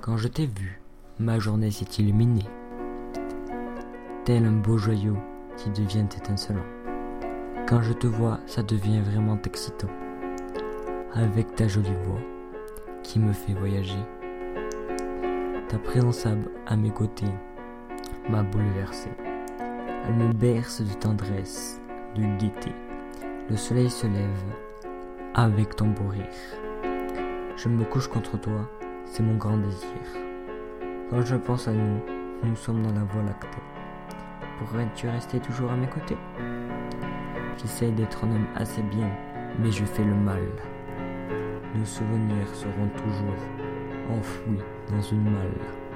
Quand je t'ai vu, ma journée s'est illuminée, tel un beau joyau qui devient étincelant. Quand je te vois, ça devient vraiment excitant, avec ta jolie voix qui me fait voyager. Ta présence à mes côtés m'a bouleversé. Elle me berce de tendresse, de gaieté. Le soleil se lève avec ton beau rire. Je me couche contre toi, c'est mon grand désir. Quand je pense à nous, nous sommes dans la voie lactée. Pourrais-tu rester toujours à mes côtés? J'essaye d'être un homme assez bien, mais je fais le mal. Nos souvenirs seront toujours enfouis dans une malle.